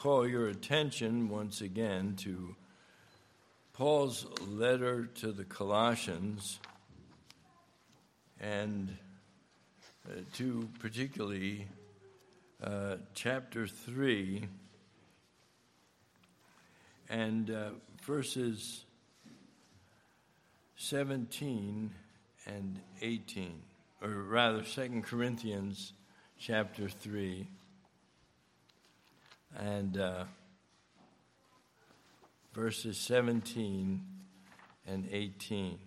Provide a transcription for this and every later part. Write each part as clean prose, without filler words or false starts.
call your attention once again to Paul's letter to the Colossians and to particularly chapter 3 and verses 17 and 18, or rather 2 Corinthians chapter 3 and verses 17 and 18.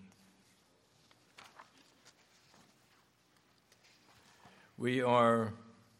We are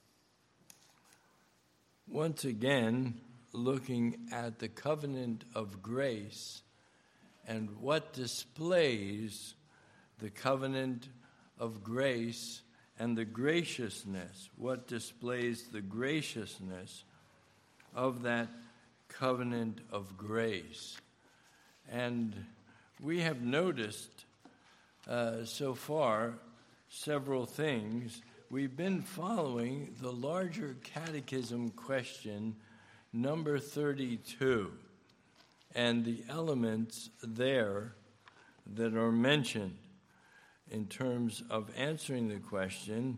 once again looking at the covenant of grace and what displays the covenant of grace and the graciousness, what displays the graciousness of that covenant of grace. And we have noticed so far several things. We've been following the larger catechism question number 32 and the elements there that are mentioned in terms of answering the question,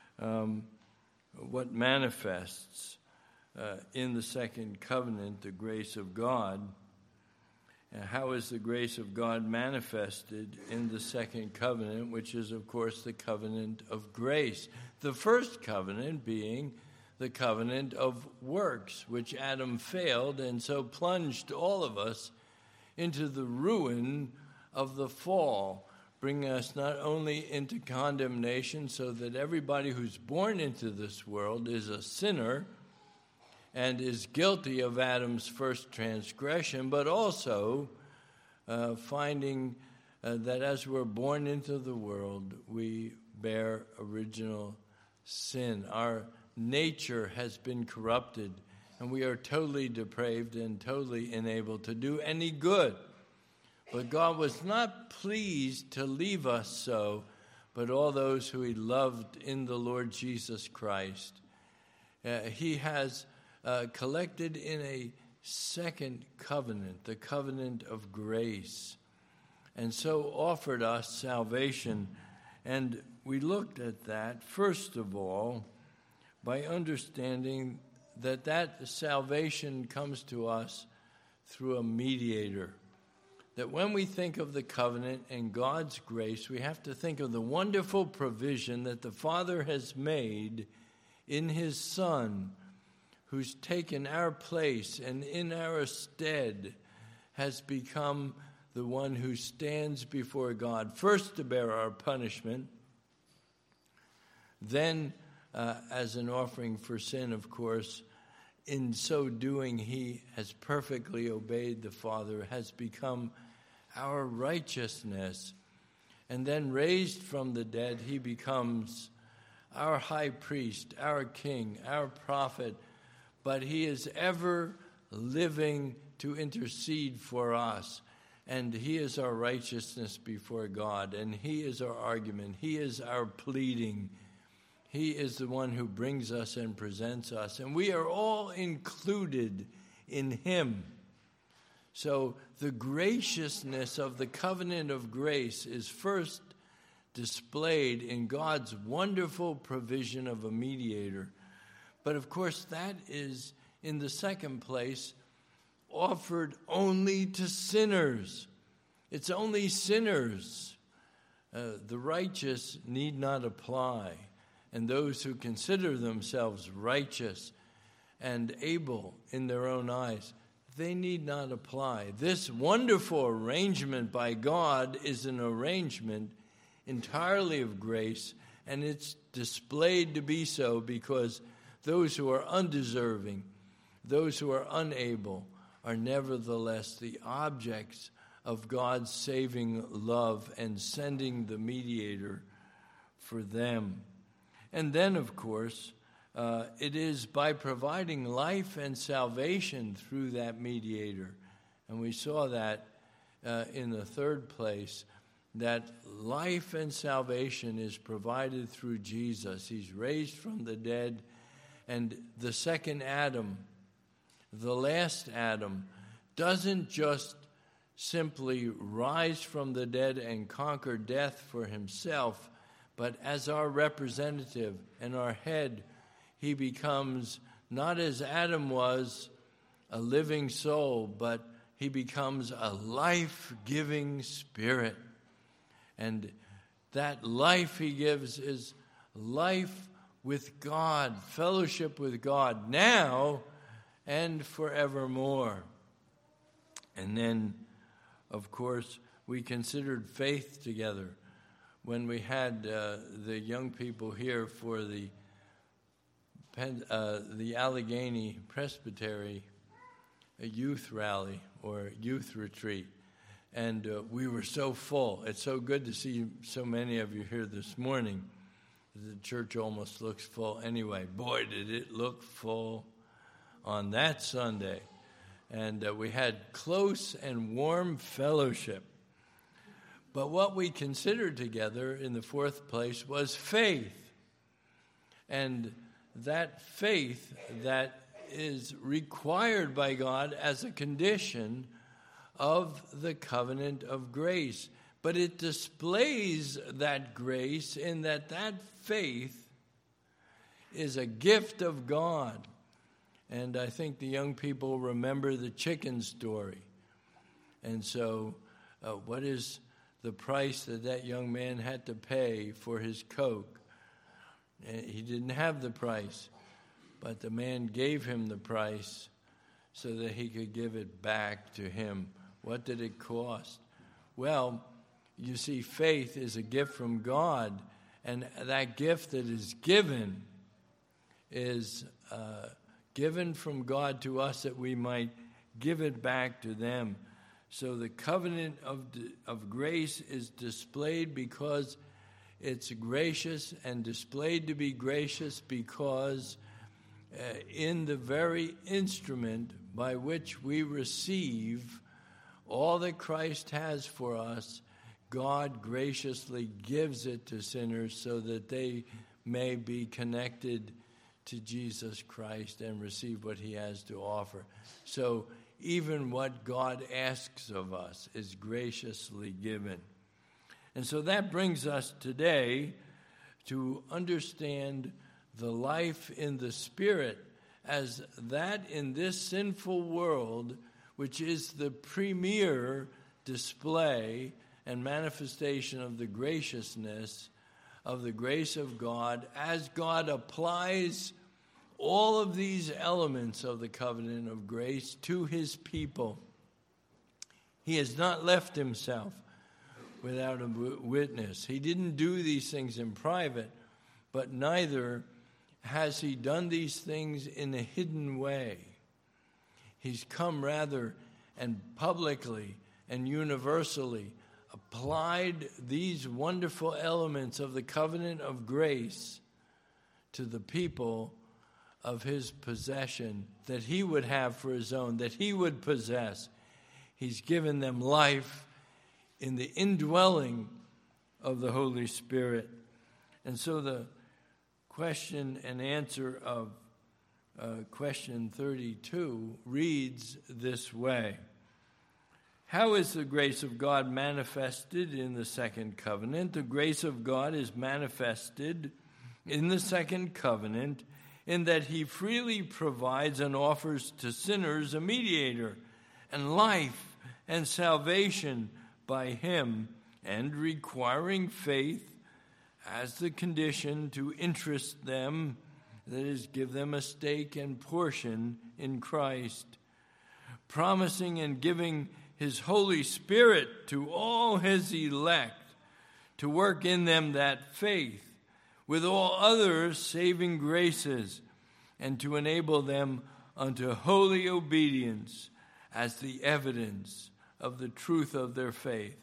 what manifests in the second covenant the grace of God, and how is the grace of God manifested in the second covenant, which is, of course, the covenant of grace. The first covenant being the covenant of works, which Adam failed and so plunged all of us into the ruin of the fall, bringing us not only into condemnation so that everybody who's born into this world is a sinner and is guilty of Adam's first transgression, but also finding that as we're born into the world, we bear original sin. Our nature has been corrupted, and we are totally depraved and totally unable to do any good. But God was not pleased to leave us so, but all those who he loved in the Lord Jesus Christ. He has collected in a second covenant, the covenant of grace, and so offered us salvation. And we looked at that, first of all, by understanding that that salvation comes to us through a mediator. That when we think of the covenant and God's grace, we have to think of the wonderful provision that the Father has made in his Son, who's taken our place and in our stead has become the one who stands before God, first to bear our punishment, then as an offering for sin, of course. In so doing, he has perfectly obeyed the Father, has become our righteousness. And then raised from the dead, he becomes our high priest, our king, our prophet, but he is ever living to intercede for us. And he is our righteousness before God, and he is our argument. He is our pleading. He is the one who brings us and presents us, and we are all included in him. So the graciousness of the covenant of grace is first displayed in God's wonderful provision of a mediator. But of course, that is, in the second place, offered only to sinners. It's only sinners. The righteous need not apply. And those who consider themselves righteous and able in their own eyes, they need not apply. This wonderful arrangement by God is an arrangement entirely of grace, and it's displayed to be so because those who are undeserving, those who are unable, are nevertheless the objects of God's saving love and sending the mediator for them. And then, of course, it is by providing life and salvation through that mediator. And we saw that in the third place, that life and salvation is provided through Jesus. He's raised from the dead, and the second Adam, the last Adam, doesn't just simply rise from the dead and conquer death for himself, but as our representative and our head, he becomes, not as Adam was, a living soul, but he becomes a life-giving spirit. And that life he gives is life with God, fellowship with God, now and forevermore. And then, of course, we considered faith together when we had the young people here for the Allegheny Presbytery youth rally or youth retreat. And we were so full. It's so good to see so many of you here this morning. The church almost looks full anyway. Boy, did it look full on that Sunday. And we had close and warm fellowship. But what we considered together in the fourth place was faith. And that faith that is required by God as a condition of the covenant of grace. But it displays that grace in that faith is a gift of God. And I think the young people remember the chicken story. And so what is the price that young man had to pay for his Coke? He didn't have the price, but the man gave him the price so that he could give it back to him. What did it cost? Well, you see, faith is a gift from God, and that gift that is given from God to us that we might give it back to them. So the covenant of grace is displayed because it's gracious, and displayed to be gracious because in the very instrument by which we receive all that Christ has for us, God graciously gives it to sinners so that they may be connected to Jesus Christ and receive what he has to offer. So even what God asks of us is graciously given. And so that brings us today to understand the life in the Spirit as that in this sinful world, which is the premier display and manifestation of the graciousness of the grace of God, as God applies all of these elements of the covenant of grace to his people. He has not left himself without a witness. He didn't do these things in private, but neither has he done these things in a hidden way. He's come rather and publicly and universally applied these wonderful elements of the covenant of grace to the people of his possession that he would have for his own, that he would possess. He's given them life in the indwelling of the Holy Spirit. And so the question and answer of question 32 reads this way. How is the grace of God manifested in the second covenant? The grace of God is manifested in the second covenant in that he freely provides and offers to sinners a mediator and life and salvation by him, and requiring faith as the condition to interest them, that is, give them a stake and portion in Christ, promising and giving his Holy Spirit to all his elect to work in them that faith with all other saving graces, and to enable them unto holy obedience as the evidence of the truth of their faith.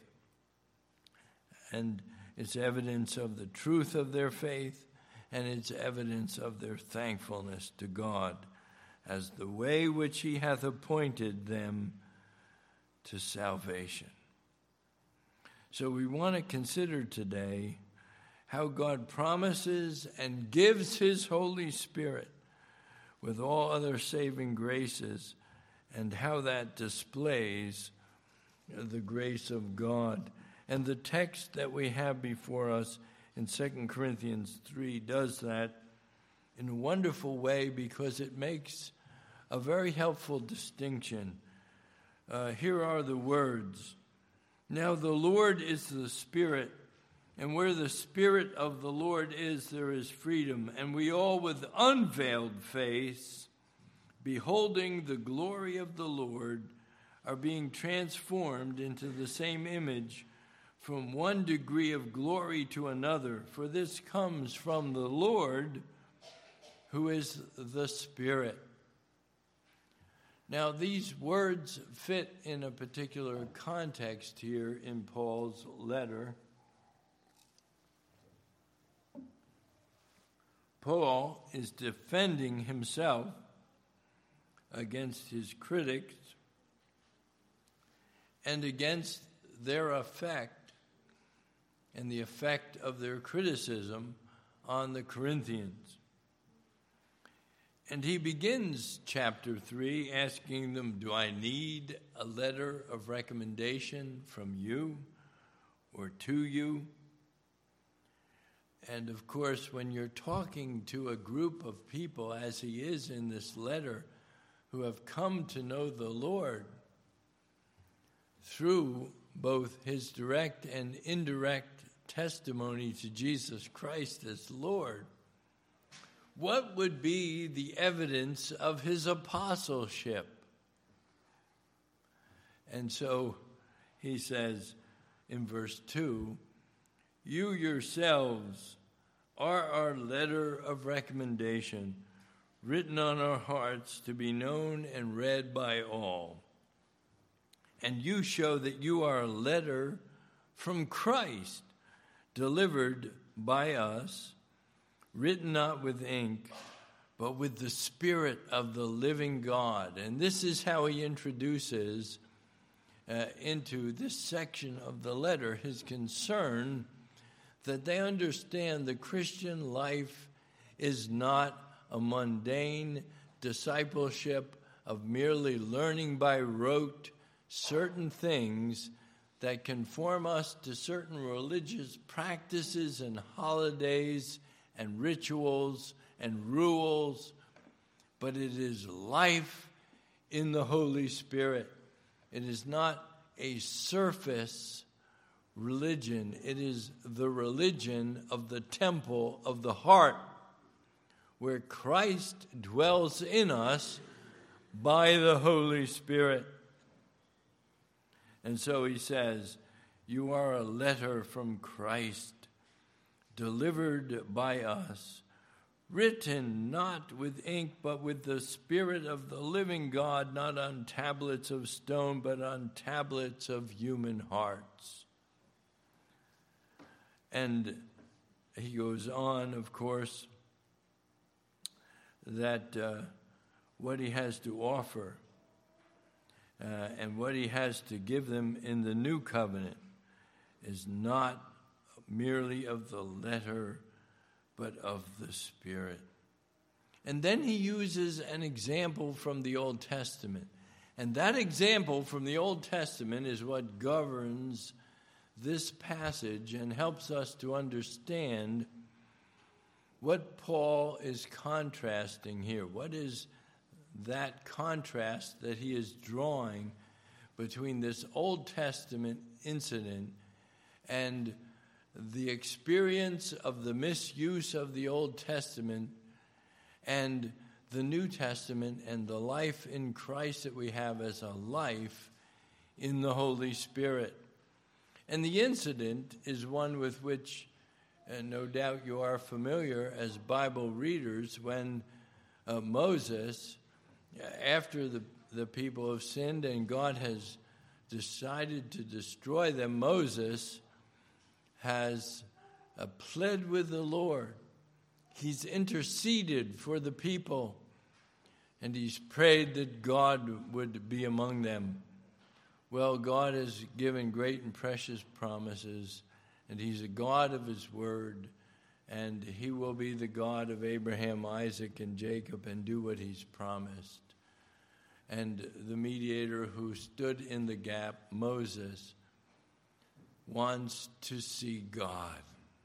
And it's evidence of the truth of their faith, and it's evidence of their thankfulness to God as the way which he hath appointed them to salvation. So we want to consider today how God promises and gives his Holy Spirit, with all other saving graces, and how that displays the grace of God. And the text that we have before us in 2 Corinthians 3 does that in a wonderful way, because it makes a very helpful distinction. Here are the words. Now the Lord is the Spirit, and where the Spirit of the Lord is, there is freedom. And we all with unveiled face, beholding the glory of the Lord, are being transformed into the same image from one degree of glory to another. For this comes from the Lord, who is the Spirit. Now, these words fit in a particular context here in Paul's letter. Paul is defending himself against his critics and against their effect and the effect of their criticism on the Corinthians. And he begins chapter 3 asking them, do I need a letter of recommendation from you or to you? And of course, when you're talking to a group of people, as he is in this letter, who have come to know the Lord through both his direct and indirect testimony to Jesus Christ as Lord, what would be the evidence of his apostleship? And so he says in verse 2, you yourselves are our letter of recommendation, written on our hearts to be known and read by all. And you show that you are a letter from Christ, delivered by us, written not with ink, but with the Spirit of the living God. And this is how he introduces into this section of the letter his concern that they understand the Christian life is not a mundane discipleship of merely learning by rote certain things that conform us to certain religious practices and holidays and rituals and rules, but it is life in the Holy Spirit. It is not a surface religion. It is the religion of the temple of the heart, where Christ dwells in us by the Holy Spirit. And so he says, you are a letter from Christ, delivered by us, written not with ink, but with the Spirit of the living God, not on tablets of stone, but on tablets of human hearts. And he goes on, of course, that what he has to offer and what he has to give them in the new covenant is not merely of the letter, but of the Spirit. And then he uses an example from the Old Testament. And that example from the Old Testament is what governs this passage and helps us to understand what Paul is contrasting here. What is that contrast that he is drawing between this Old Testament incident and the experience of the misuse of the Old Testament and the New Testament and the life in Christ that we have as a life in the Holy Spirit? And the incident is one with which, no doubt you are familiar as Bible readers, when Moses, after the people have sinned and God has decided to destroy them, Moses has pled with the Lord. He's interceded for the people, and he's prayed that God would be among them. Well, God has given great and precious promises, and he's a God of his word, and he will be the God of Abraham, Isaac, and Jacob and do what he's promised. And the mediator who stood in the gap, Moses, wants to see God.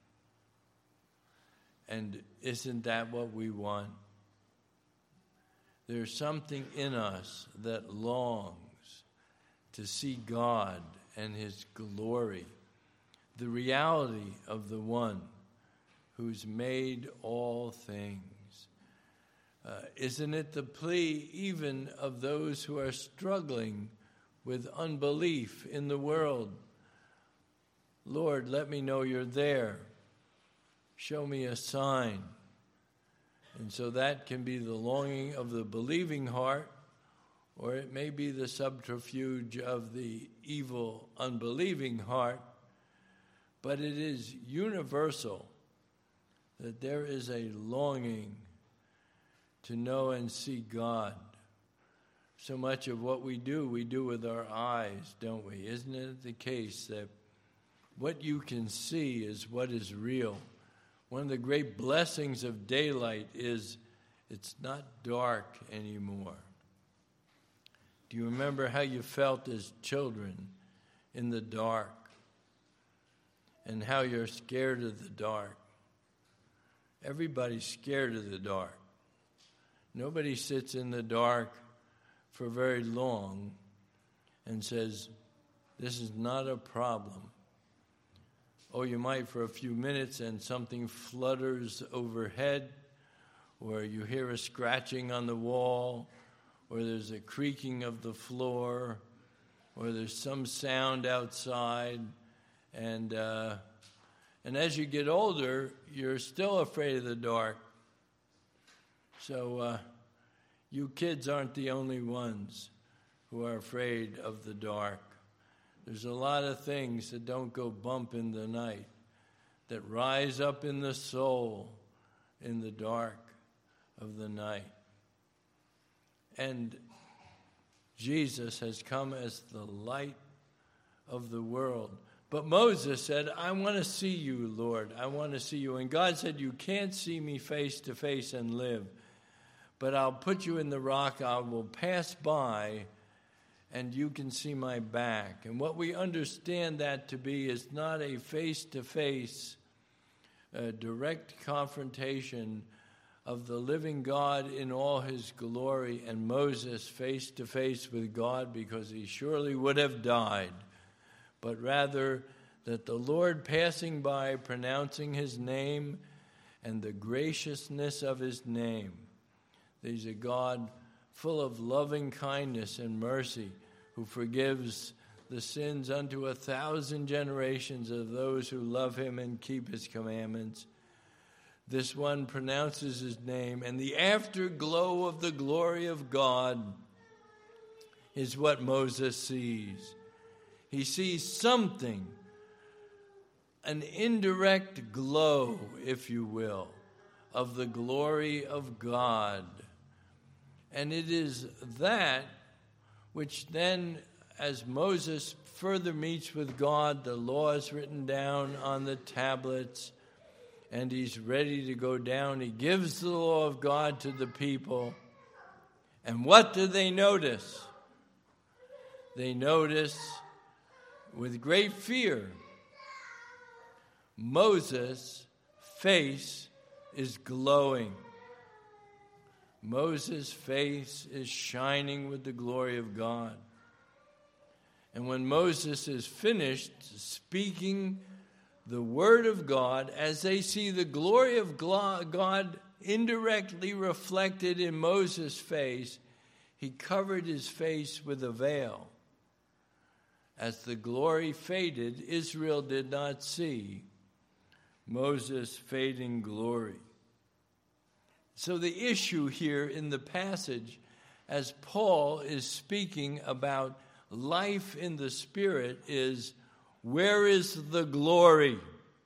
And isn't that what we want? There's something in us that longs to see God and his glory, the reality of the one who's made all things. Isn't it the plea even of those who are struggling with unbelief in the world? Lord, let me know you're there. Show me a sign. And so that can be the longing of the believing heart, or it may be the subterfuge of the evil, unbelieving heart. But it is universal that there is a longing to know and see God. So much of what we do with our eyes, don't we? Isn't it the case that what you can see is what is real? One of the great blessings of daylight is it's not dark anymore. Do you remember how you felt as children in the dark and how you're scared of the dark? Everybody's scared of the dark. Nobody sits in the dark for very long and says, this is not a problem. Oh, you might for a few minutes and something flutters overhead, or you hear a scratching on the wall, or there's a creaking of the floor, or there's some sound outside. And as you get older, you're still afraid of the dark. So you kids aren't the only ones who are afraid of the dark. There's a lot of things that don't go bump in the night, that rise up in the soul in the dark of the night. And Jesus has come as the light of the world. But Moses said, I want to see you, Lord. I want to see you. And God said, you can't see me face to face and live, but I'll put you in the rock. I will pass by, and you can see my back. And what we understand that to be is not a face-to-face, direct confrontation of the living God in all his glory and Moses face-to-face with God, because he surely would have died, but rather that the Lord passing by, pronouncing his name and the graciousness of his name. He's a God full of loving kindness and mercy, who forgives the sins unto 1,000 generations of those who love him and keep his commandments. This one pronounces his name, and the afterglow of the glory of God is what Moses sees. He sees something, an indirect glow, if you will, of the glory of God. And it is that which then, as Moses further meets with God, the law is written down on the tablets, and he's ready to go down. He gives the law of God to the people. And what do they notice? They notice with great fear, Moses' face is glowing. Moses' face is shining with the glory of God. And when Moses is finished speaking the word of God, as they see the glory of God indirectly reflected in Moses' face, he covered his face with a veil. As the glory faded, Israel did not see Moses' fading glory. So the issue here in the passage, as Paul is speaking about life in the Spirit, is, where is the glory?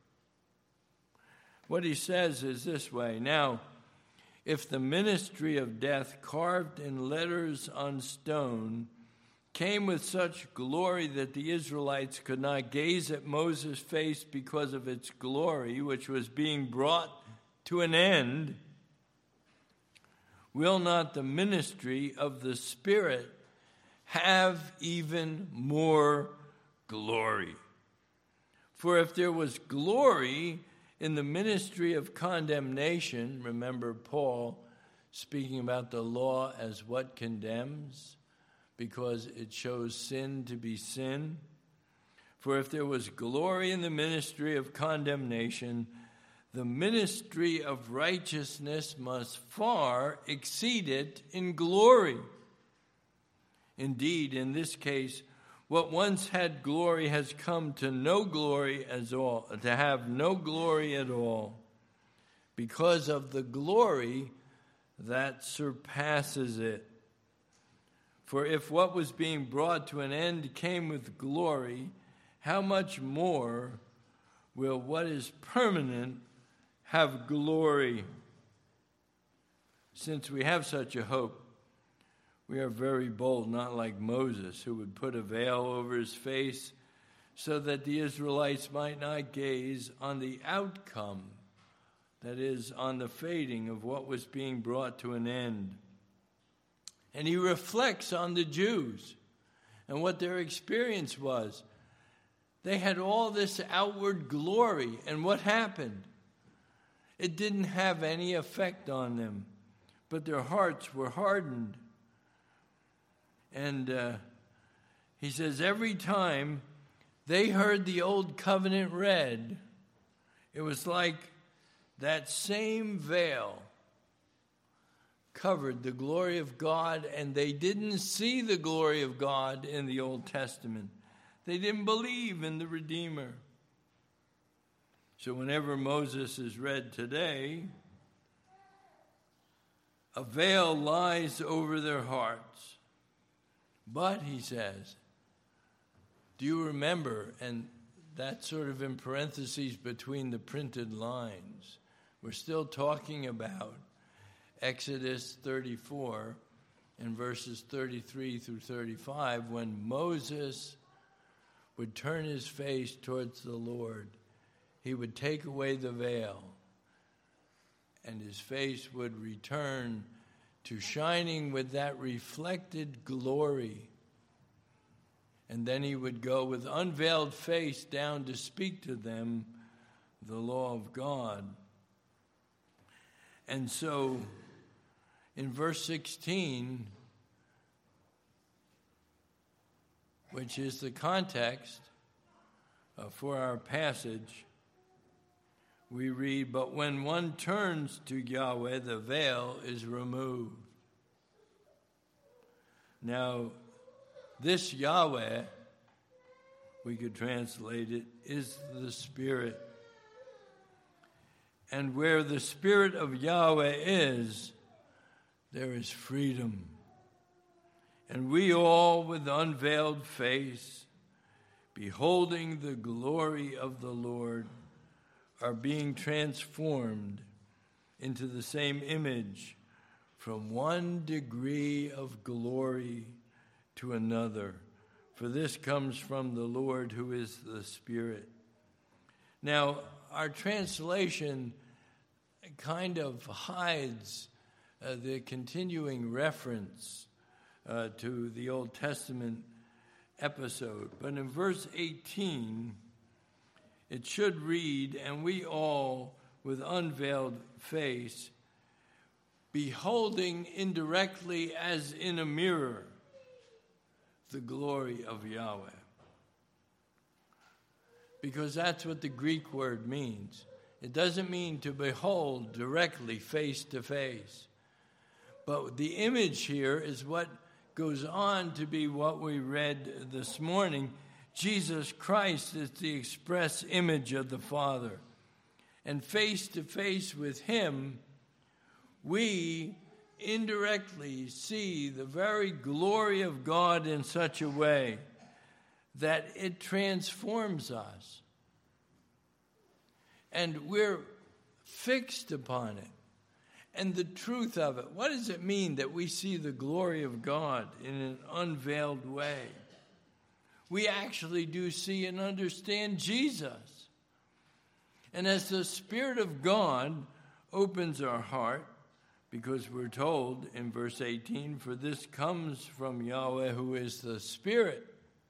What he says is this way: now, if the ministry of death carved in letters on stone came with such glory that the Israelites could not gaze at Moses' face because of its glory, which was being brought to an end, will not the ministry of the Spirit have even more glory? For if there was glory in the ministry of condemnation, remember Paul speaking about the law as what condemns, because it shows sin to be sin. For if there was glory in the ministry of condemnation, the ministry of righteousness must far exceed it in glory. Indeed, in this case, what once had glory has come to no glory at all, to have no glory at all, because of the glory that surpasses it. For if what was being brought to an end came with glory, how much more will what is permanent have glory? Since we have such a hope, we are very bold, not like Moses, who would put a veil over his face so that the Israelites might not gaze on the outcome, that is, on the fading of what was being brought to an end. And he reflects on the Jews and what their experience was. They had all this outward glory, and what happened? It didn't have any effect on them, but their hearts were hardened. And he says every time they heard the old covenant read, it was like that same veil covered the glory of God, and they didn't see the glory of God in the Old Testament. They didn't believe in the Redeemer. So whenever Moses is read today, a veil lies over their hearts. But, he says, do you remember, and that's sort of in parentheses between the printed lines, we're still talking about Exodus 34 and verses 33 through 35, when Moses would turn his face towards the Lord. He would take away the veil, and his face would return to shining with that reflected glory. And then he would go with unveiled face down to speak to them the law of God. And so, in verse 16, which is the context for our passage, we read, "But when one turns to Yahweh, the veil is removed." Now, this Yahweh, we could translate it, is the Spirit. And where the Spirit of Yahweh is, there is freedom. And we all, with unveiled face, beholding the glory of the Lord, are being transformed into the same image from one degree of glory to another. For this comes from the Lord, who is the Spirit. Now, our translation kind of hides the continuing reference to the Old Testament episode. But in verse 18, it should read, "And we all, with unveiled face, beholding indirectly as in a mirror the glory of Yahweh." Because that's what the Greek word means. It doesn't mean to behold directly, face to face. But the image here is what goes on to be what we read this morning. Jesus Christ is the express image of the Father. And face to face with him, we indirectly see the very glory of God in such a way that it transforms us. And we're fixed upon it. And the truth of it, what does it mean that we see the glory of God in an unveiled way? We actually do see and understand Jesus. And as the Spirit of God opens our heart, because we're told in verse 18, for this comes from Yahweh, who is the Spirit.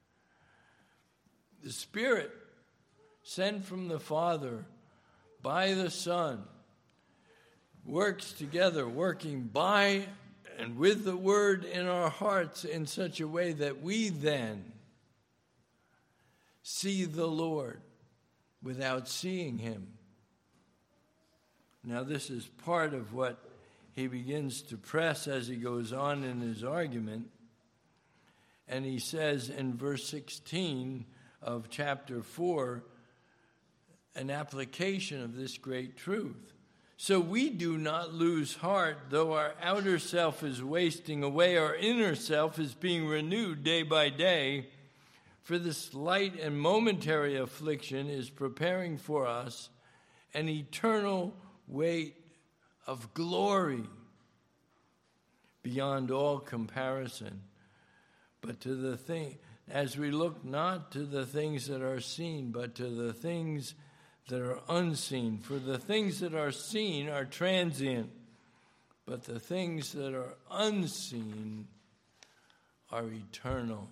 The Spirit sent from the Father by the Son works together, working by and with the Word in our hearts in such a way that we then see the Lord without seeing Him. Now, this is part of what he begins to press as he goes on in his argument. And he says in verse 16 of chapter 4, an application of this great truth. So we do not lose heart, though our outer self is wasting away, our inner self is being renewed day by day. For this light and momentary affliction is preparing for us an eternal weight of glory beyond all comparison. But to the thing, as we look not to the things that are seen, but to the things that are unseen. For the things that are seen are transient, but the things that are unseen are eternal.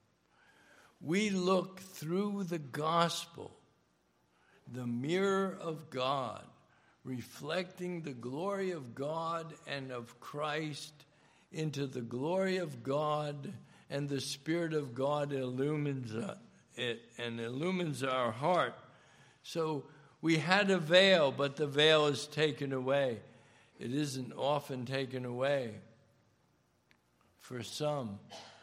We look through the gospel, the mirror of God, reflecting the glory of God and of Christ into the glory of God, and the Spirit of God illumines it and illumines our heart. So we had a veil, but the veil is taken away. It isn't often taken away for some.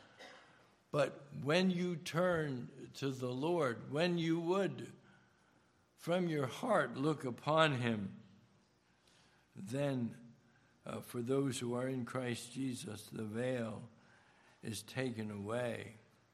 But when you turn to the Lord, when you would from your heart look upon Him, then for those who are in Christ Jesus, the veil is taken away.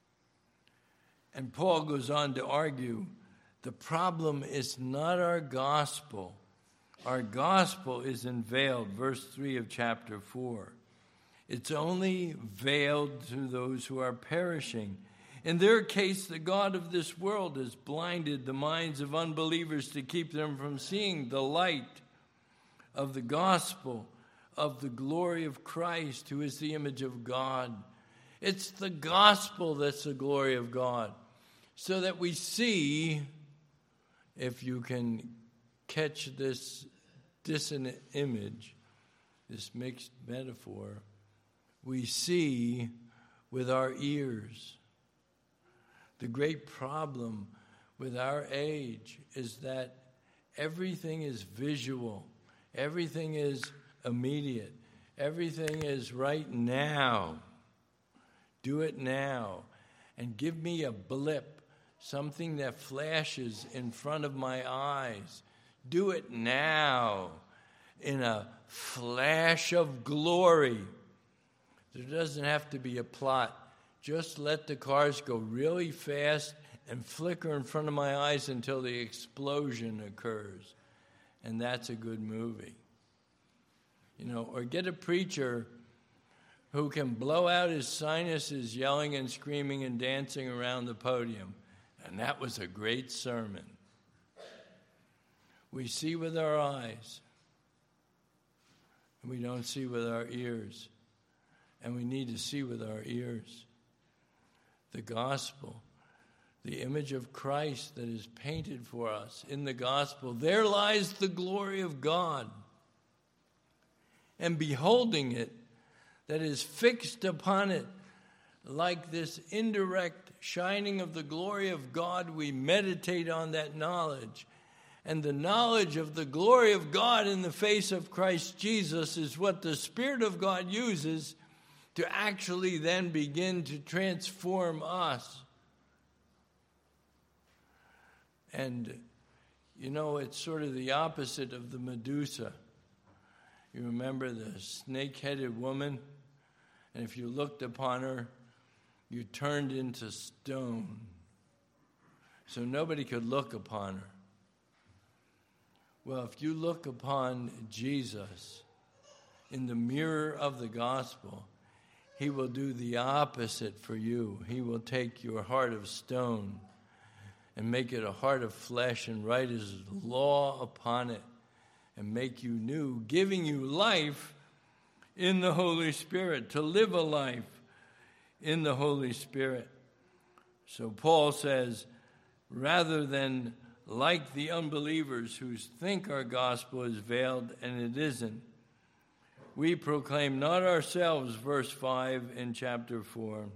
And Paul goes on to argue, the problem is not our gospel. Our gospel is unveiled, verse 3 of chapter 4. It's only veiled to those who are perishing. In their case, the God of this world has blinded the minds of unbelievers to keep them from seeing the light of the gospel of the glory of Christ, who is the image of God. It's the gospel that's the glory of God, so that we see, if you can catch this dissonant image, this mixed metaphor, we see with our ears. The great problem with our age is that everything is visual. Everything is immediate. Everything is right now. Do it now. And give me a blip, something that flashes in front of my eyes. Do it now in a flash of glory. There doesn't have to be a plot. Just let the cars go really fast and flicker in front of my eyes until the explosion occurs. And that's a good movie. You know, or get a preacher who can blow out his sinuses yelling and screaming and dancing around the podium. And that was a great sermon. We see with our eyes, and we don't see with our ears. And we need to see with our ears. The gospel, the image of Christ that is painted for us in the gospel. There lies the glory of God. And beholding it, that is fixed upon it, like this indirect shining of the glory of God, we meditate on that knowledge. And the knowledge of the glory of God in the face of Christ Jesus is what the Spirit of God uses to actually then begin to transform us. And, you know, it's sort of the opposite of the Medusa. You remember the snake-headed woman? And if you looked upon her, you turned into stone. So nobody could look upon her. Well, if you look upon Jesus in the mirror of the gospel, He will do the opposite for you. He will take your heart of stone and make it a heart of flesh and write His law upon it and make you new, giving you life in the Holy Spirit, to live a life in the Holy Spirit. So Paul says, rather than like the unbelievers who think our gospel is veiled and it isn't, we proclaim not ourselves, verse 5 in chapter 4,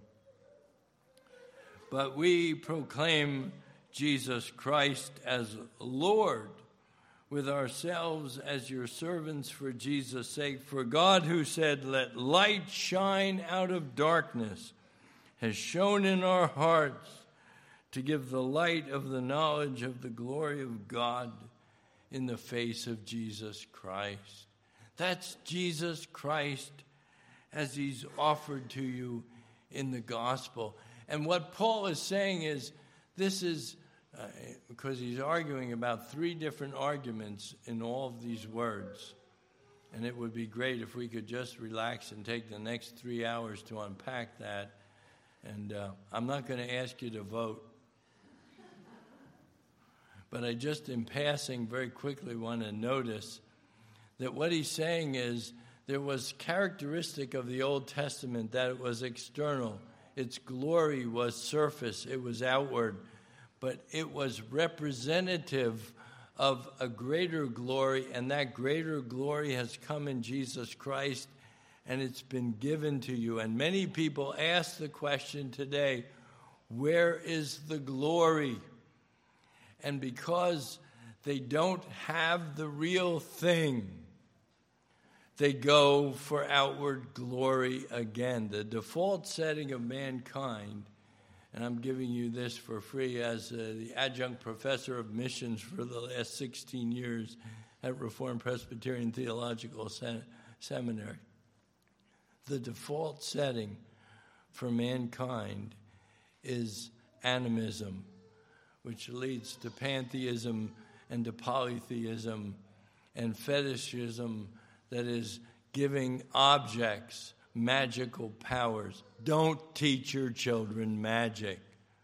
but we proclaim Jesus Christ as Lord, with ourselves as your servants for Jesus' sake. For God, who said, "Let light shine out of darkness," has shone in our hearts to give the light of the knowledge of the glory of God in the face of Jesus Christ. That's Jesus Christ as he's offered to you in the gospel. And what Paul is saying is, this is, because he's arguing about 3 different arguments in all of these words. And it would be great if we could just relax and take the next 3 hours to unpack that. And I'm not going to ask you to vote. But I just, in passing, very quickly want to notice that what he's saying is there was characteristic of the Old Testament that it was external. Its glory was surface. It was outward. But it was representative of a greater glory, and that greater glory has come in Jesus Christ, and it's been given to you. And many people ask the question today, where is the glory? And because they don't have the real thing, they go for outward glory again. The default setting of mankind, and I'm giving you this for free as the adjunct professor of missions for the last 16 years at Reformed Presbyterian Theological Seminary. The default setting for mankind is animism, which leads to pantheism and to polytheism and fetishism, that is giving objects magical powers. Don't teach your children magic.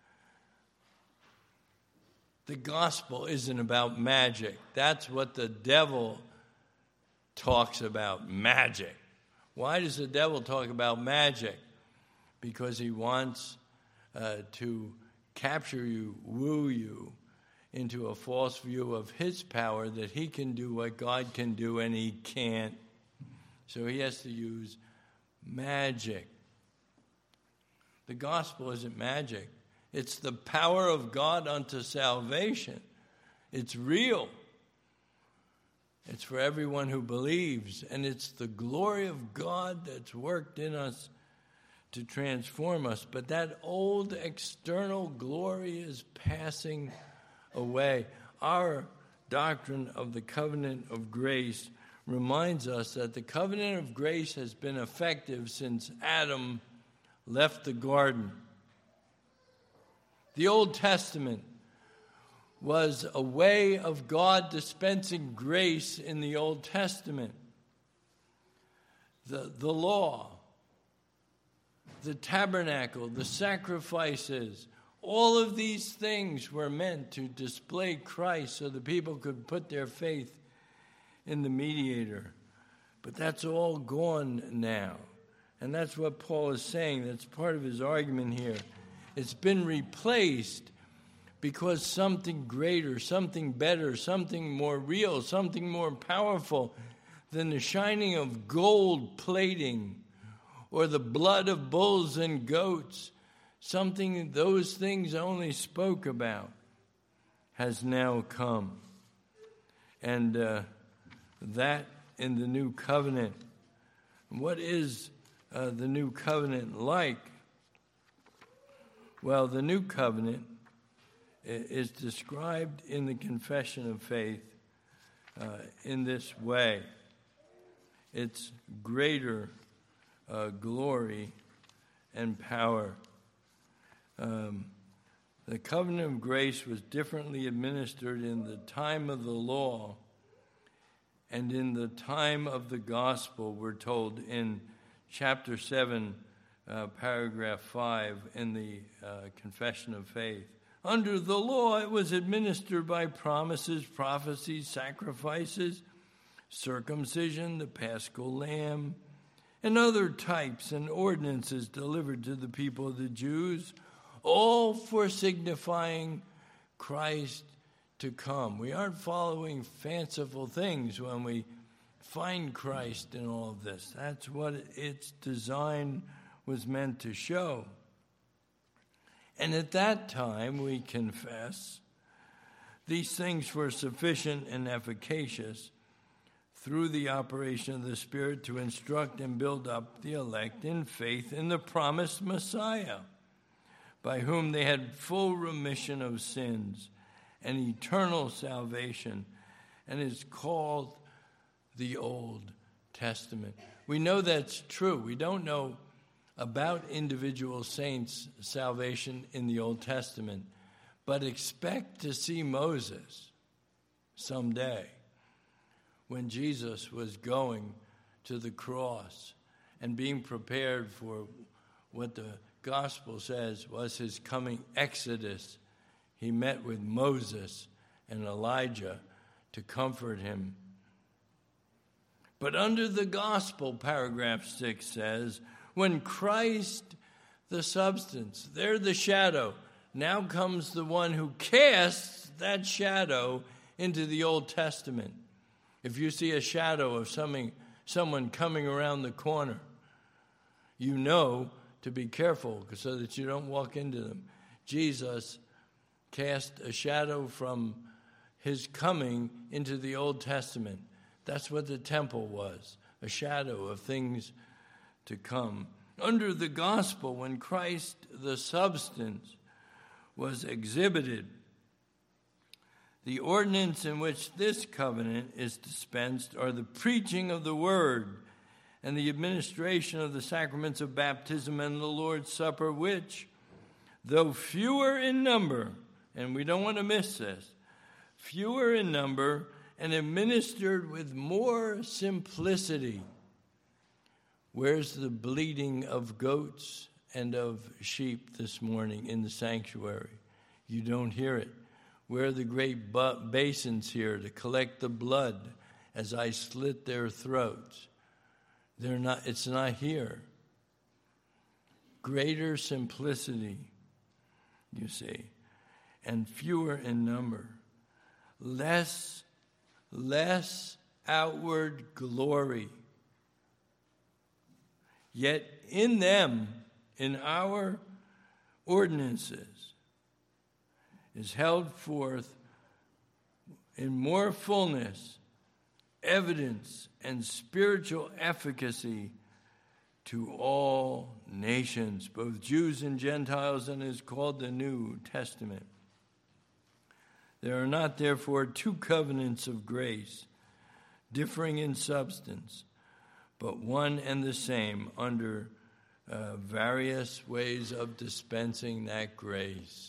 The gospel isn't about magic. That's what the devil talks about, magic. Why does the devil talk about magic? Because he wants to capture you, woo you into a false view of his power, that he can do what God can do and he can't. So he has to use magic. The gospel isn't magic. It's the power of God unto salvation. It's real. It's for everyone who believes. And it's the glory of God that's worked in us to transform us. But that old external glory is passing away. Our doctrine of the covenant of grace reminds us that the covenant of grace has been effective since Adam left the garden. The Old Testament was a way of God dispensing grace in the Old Testament. The law, the tabernacle, the sacrifices, all of these things were meant to display Christ so the people could put their faith in the mediator. But that's all gone now. And that's what Paul is saying. That's part of his argument here. It's been replaced because something greater, something better, something more real, something more powerful than the shining of gold plating or the blood of bulls and goats, something those things only spoke about, has now come. And that in the new covenant. What is the new covenant like? Well, the new covenant is described in the Confession of Faith in this way. It's greater glory and power. The covenant of grace was differently administered in the time of the law and in the time of the gospel, we're told in chapter 7, paragraph 5 in the Confession of Faith. Under the law, it was administered by promises, prophecies, sacrifices, circumcision, the Paschal lamb, and other types and ordinances delivered to the people of the Jews, all for signifying Christ to come. We aren't following fanciful things when we find Christ in all of this. That's what its design was meant to show. And at that time, we confess, these things were sufficient and efficacious through the operation of the Spirit to instruct and build up the elect in faith in the promised Messiah, by whom they had full remission of sins and eternal salvation, and is called the Old Testament. We know that's true. We don't know about individual saints' salvation in the Old Testament, but expect to see Moses someday when Jesus was going to the cross and being prepared for what the gospel says was his coming exodus. He met with Moses and Elijah to comfort him. But under the gospel, paragraph 6 says, when Christ, the substance, they're the shadow, now comes the one who casts that shadow into the Old Testament. If you see a shadow of someone coming around the corner, you know to be careful so that you don't walk into them. Jesus cast a shadow from his coming into the Old Testament. That's what the temple was, a shadow of things to come. Under the gospel, when Christ, the substance, was exhibited, the ordinance in which this covenant is dispensed are the preaching of the word and the administration of the sacraments of baptism and the Lord's Supper, which, though fewer in number, and we don't want to miss this, fewer in number and administered with more simplicity. Where's the bleating of goats and of sheep this morning in the sanctuary? You don't hear it. Where are the great basins here to collect the blood as I slit their throats? They're not. It's not here. Greater simplicity, you see, and fewer in number. Less outward glory. Yet in them, in our ordinances, is held forth in more fullness, evidence, and spiritual efficacy to all nations, both Jews and Gentiles, and is called the New Testament. There are not, therefore, two covenants of grace, differing in substance, but one and the same under various ways of dispensing that grace.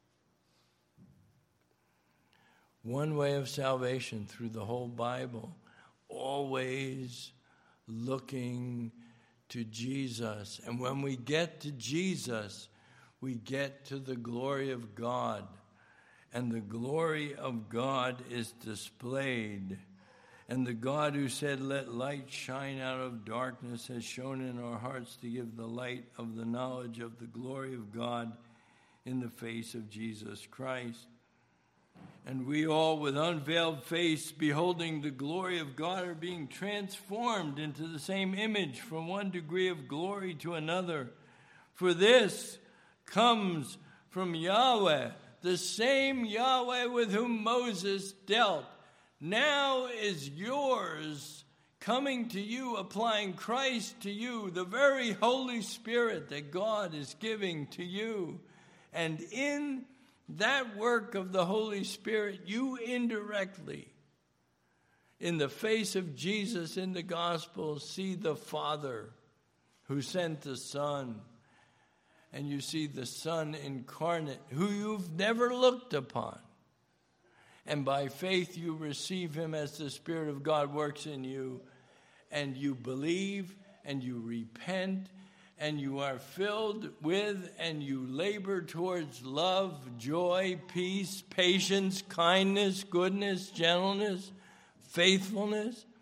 One way of salvation through the whole Bible, always looking to Jesus. And when we get to Jesus, we get to the glory of God. And the glory of God is displayed. And the God who said, "Let light shine out of darkness," has shone in our hearts to give the light of the knowledge of the glory of God in the face of Jesus Christ. And we all, with unveiled face, beholding the glory of God, are being transformed into the same image from one degree of glory to another. For this comes from Yahweh, the same Yahweh with whom Moses dealt. Now is yours, coming to you, applying Christ to you, the very Holy Spirit that God is giving to you. And in that work of the Holy Spirit, you indirectly, in the face of Jesus in the gospel, see the Father who sent the Son. And you see the Son incarnate, who you've never looked upon. And by faith you receive him as the Spirit of God works in you. And you believe and you repent and you are filled with and you labor towards love, joy, peace, patience, kindness, goodness, gentleness, faithfulness.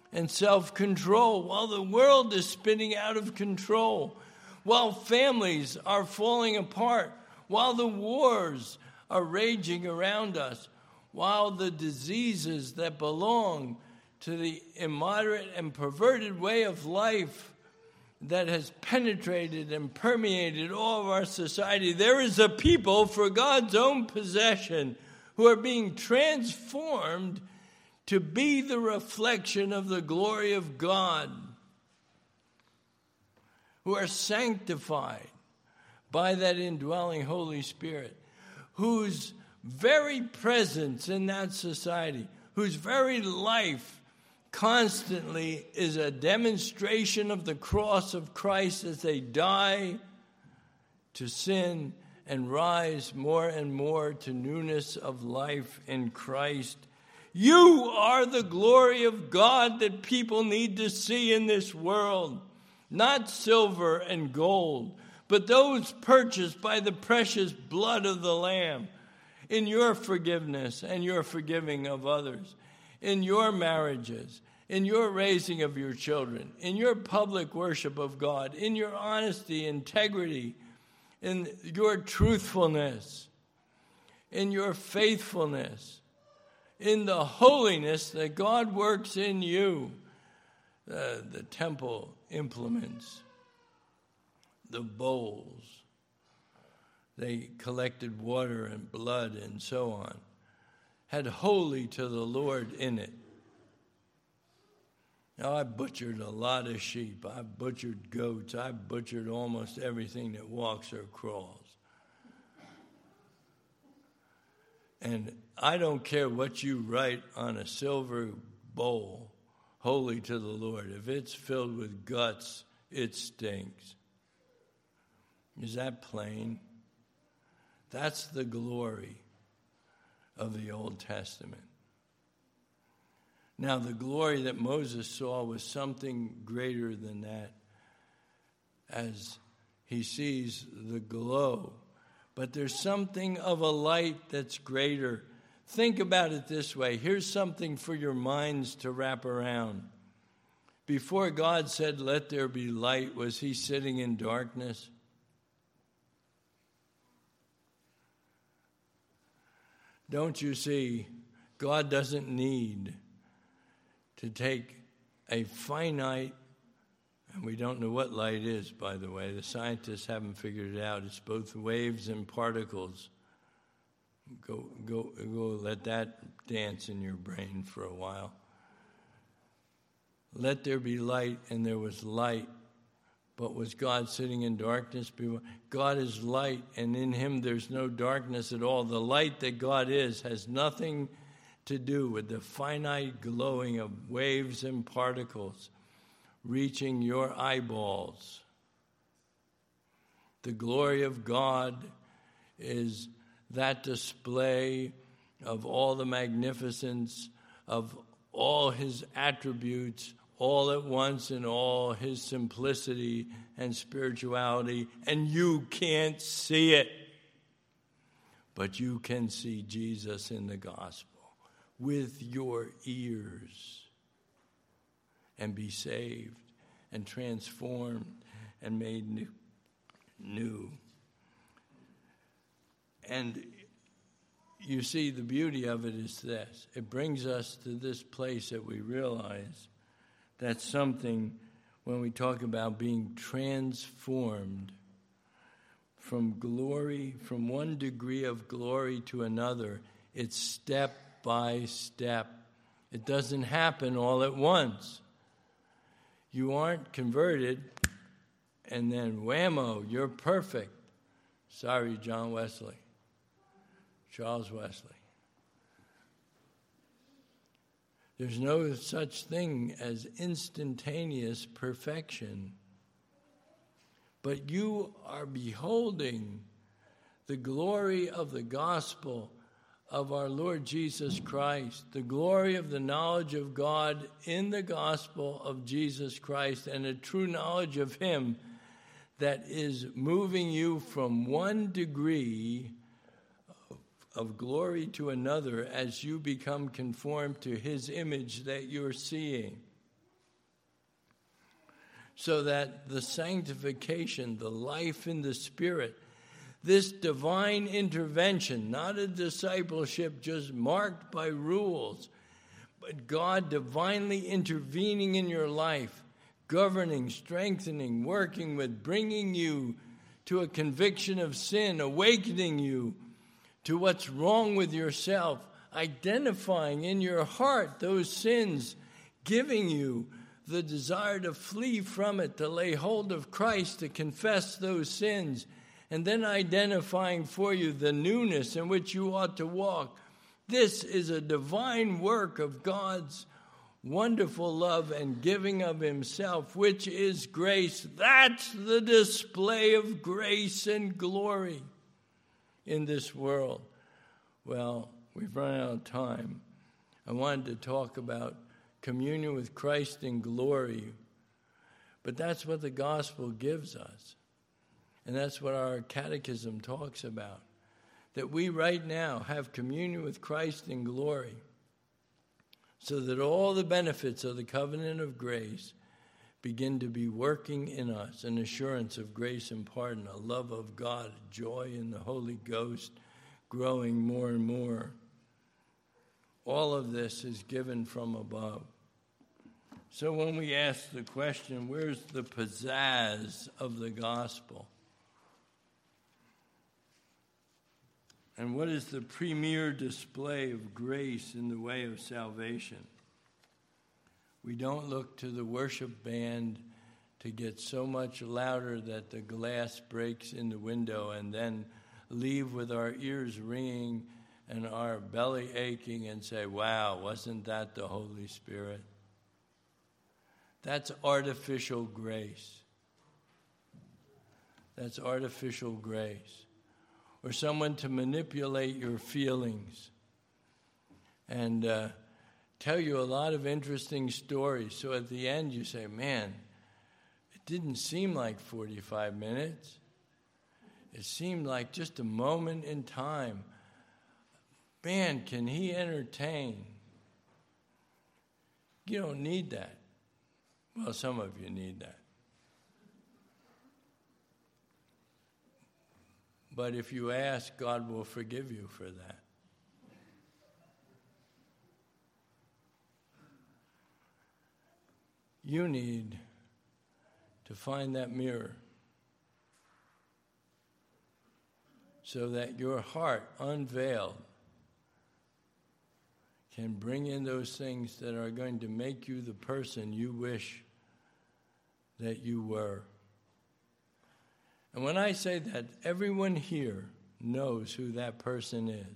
and self-control, while the world is spinning out of control, while families are falling apart, while the wars are raging around us, while the diseases that belong to the immoderate and perverted way of life that has penetrated and permeated all of our society, there is a people for God's own possession who are being transformed to be the reflection of the glory of God, who are sanctified by that indwelling Holy Spirit, whose very presence in that society, whose very life constantly is a demonstration of the cross of Christ as they die to sin and rise more and more to newness of life in Christ. You are the glory of God that people need to see in this world. Not silver and gold, but those purchased by the precious blood of the Lamb, in your forgiveness and your forgiving of others, in your marriages, in your raising of your children, in your public worship of God, in your honesty, integrity, in your truthfulness, in your faithfulness, in the holiness that God works in you. The temple implements, the bowls, they collected water and blood and so on, had holy to the Lord in it. Now, I butchered a lot of sheep. I butchered goats. I butchered almost everything that walks or crawls. And I don't care what you write on a silver bowl, holy to the Lord. If it's filled with guts, it stinks. Is that plain? That's the glory of the Old Testament. Now, the glory that Moses saw was something greater than that, as he sees the glow. But there's something of a light that's greater. Think about it this way. Here's something for your minds to wrap around. Before God said, "Let there be light," was he sitting in darkness? Don't you see, God doesn't need to take a finite, and we don't know what light is, by the way. The scientists haven't figured it out. It's both waves and particles. Go, let that dance in your brain for a while. Let there be light, and there was light. But was God sitting in darkness? God is light, and in him there's no darkness at all. The light that God is has nothing to do with the finite glowing of waves and particles reaching your eyeballs. The glory of God is that display of all the magnificence of all his attributes, all at once in all his simplicity and spirituality, and you can't see it. But you can see Jesus in the gospel with your ears and be saved and transformed and made new. And you see, the beauty of it is this. It brings us to this place that we realize that's something when we talk about being transformed from glory, from one degree of glory to another. It's step by step. It doesn't happen all at once. You aren't converted and then whammo, you're perfect. Sorry, John Wesley. Charles Wesley. There's no such thing as instantaneous perfection. But you are beholding the glory of the gospel of our Lord Jesus Christ, the glory of the knowledge of God in the gospel of Jesus Christ, and a true knowledge of him that is moving you from one degree of glory to another as you become conformed to his image that you're seeing. so that the sanctification, the life in the Spirit, this divine intervention, not a discipleship just marked by rules, but God divinely intervening in your life, governing, strengthening, working with, bringing you to a conviction of sin, awakening you to what's wrong with yourself, identifying in your heart those sins, giving you the desire to flee from it, to lay hold of Christ, to confess those sins, and then identifying for you the newness in which you ought to walk. This is a divine work of God's wonderful love and giving of himself, which is grace. That's the display of grace and glory in this world. Well, we've run out of time. I wanted to talk about communion with Christ in glory, but that's what the gospel gives us. And that's what our catechism talks about, that we right now have communion with Christ in glory, so that all the benefits of the covenant of grace begin to be working in us, an assurance of grace and pardon, a love of God, joy in the Holy Ghost, growing more and more. All of this is given from above. So when we ask the question, where's the pizzazz of the gospel? And what is the premier display of grace in the way of salvation? We don't look to the worship band to get so much louder that the glass breaks in the window and then leave with our ears ringing and our belly aching and say, wow, wasn't that the Holy Spirit? That's artificial grace. That's artificial grace. Or someone to manipulate your feelings and tell you a lot of interesting stories. So at the end you say, man, it didn't seem like 45 minutes. It seemed like just a moment in time. Man, can he entertain? You don't need that. Well, some of you need that. But if you ask, God will forgive you for that. You need to find that mirror so that your heart, unveiled, can bring in those things that are going to make you the person you wish that you were. And when I say that, everyone here knows who that person is.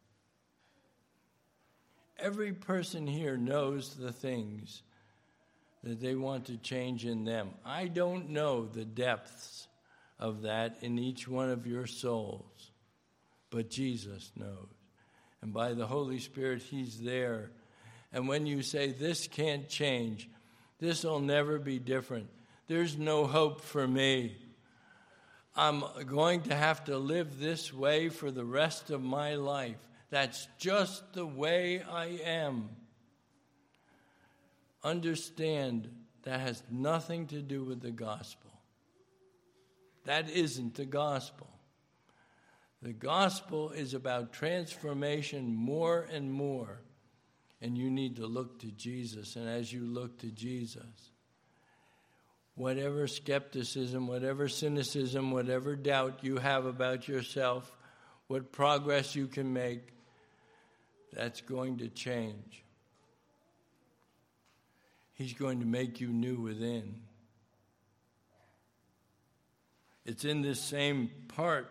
Every person here knows the things that they want to change in them. I don't know the depths of that in each one of your souls, but Jesus knows. And by the Holy Spirit, he's there. And when you say, this can't change, this will never be different, there's no hope for me, I'm going to have to live this way for the rest of my life. That's just the way I am. Understand that has nothing to do with the gospel. That isn't the gospel. The gospel is about transformation more and more. And you need to look to Jesus. And as you look to Jesus, whatever skepticism, whatever cynicism, whatever doubt you have about yourself, what progress you can make, that's going to change. He's going to make you new within. It's in this same part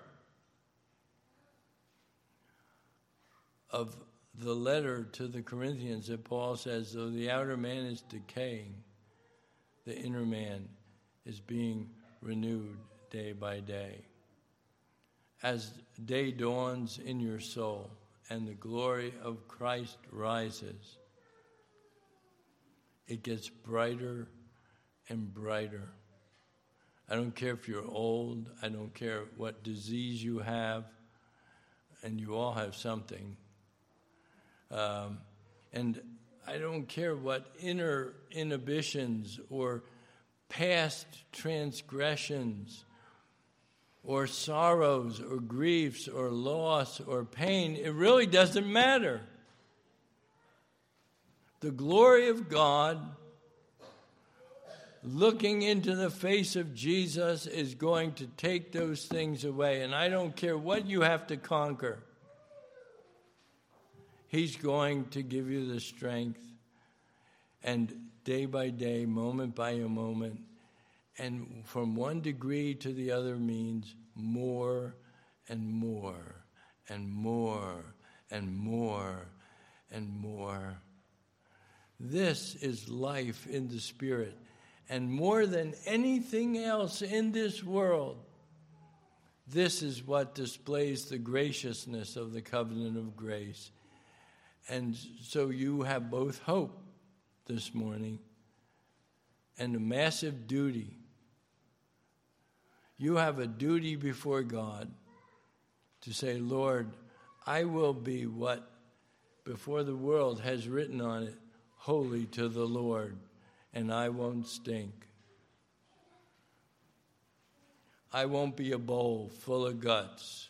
of the letter to the Corinthians that Paul says, though the outer man is decaying, the inner man is being renewed day by day. As day dawns in your soul and the glory of Christ rises, it gets brighter and brighter. I don't care if you're old. I don't care what disease you have. And you all have something. And I don't care what inner inhibitions or past transgressions or sorrows or griefs or loss or pain. It really doesn't matter. The glory of God, looking into the face of Jesus, is going to take those things away. And I don't care what you have to conquer. He's going to give you the strength. And day by day, moment by moment, and from one degree to the other means more and more and more and more and more. This is life in the Spirit. And more than anything else in this world, this is what displays the graciousness of the covenant of grace. And so you have both hope this morning and a massive duty. You have a duty before God to say, Lord, I will be what before the world has written on it, holy to the Lord, and I won't stink. I won't be a bowl full of guts.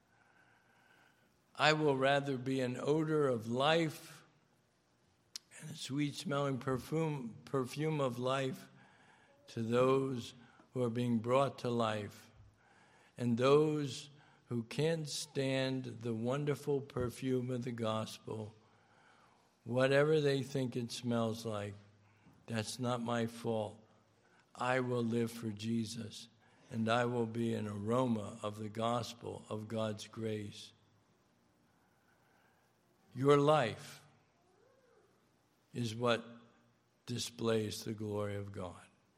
I will rather be an odor of life and a sweet-smelling perfume of life to those who are being brought to life, and those who can't stand the wonderful perfume of the gospel, whatever they think it smells like, that's not my fault. I will live for Jesus, and I will be an aroma of the gospel of God's grace. Your life is what displays the glory of God.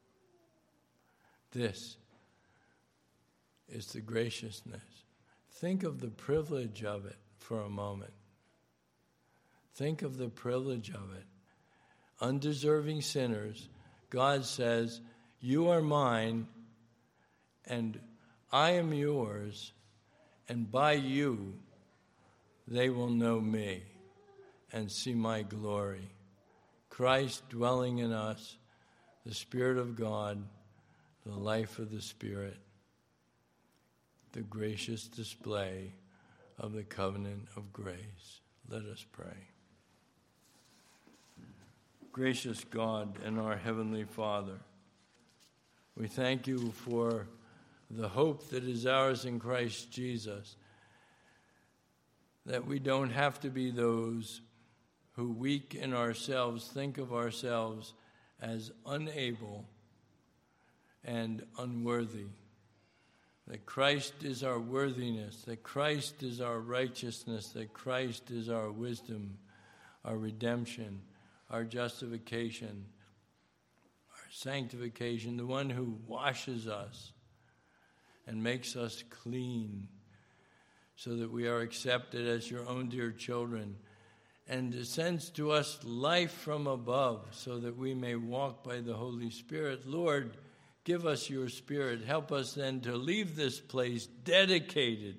This is the graciousness. Think of the privilege of it for a moment. Think of the privilege of it. Undeserving sinners, God says, you are mine, and I am yours, and by you they will know me and see my glory. Christ dwelling in us, the Spirit of God, the life of the Spirit, the gracious display of the covenant of grace. Let us pray. Gracious God and our Heavenly Father, we thank you for the hope that is ours in Christ Jesus, that we don't have to be those who, weak in ourselves, think of ourselves as unable and unworthy. That Christ is our worthiness, that Christ is our righteousness, that Christ is our wisdom, our redemption, our justification, our sanctification, the one who washes us and makes us clean so that we are accepted as your own dear children, and sends to us life from above so that we may walk by the Holy Spirit. Lord, give us your Spirit. Help us then to leave this place dedicated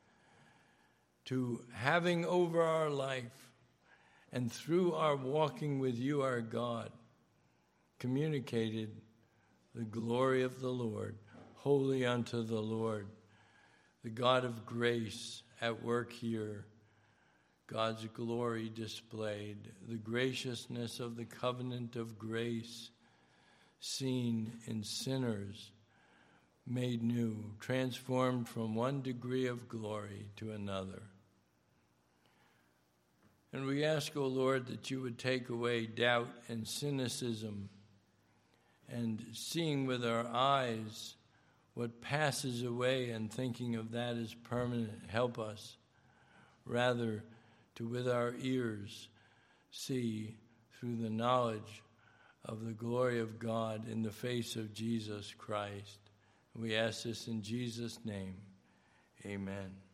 to having over our life and through our walking with you, our God, communicated the glory of the Lord, holy unto the Lord, the God of grace at work here, God's glory displayed, the graciousness of the covenant of grace seen in sinners, made new, transformed from one degree of glory to another. And we ask, O Lord, that you would take away doubt and cynicism, and seeing with our eyes what passes away and thinking of that as permanent. Help us rather to, with our ears, see through the knowledge of the glory of God in the face of Jesus Christ. We ask this in Jesus' name. Amen.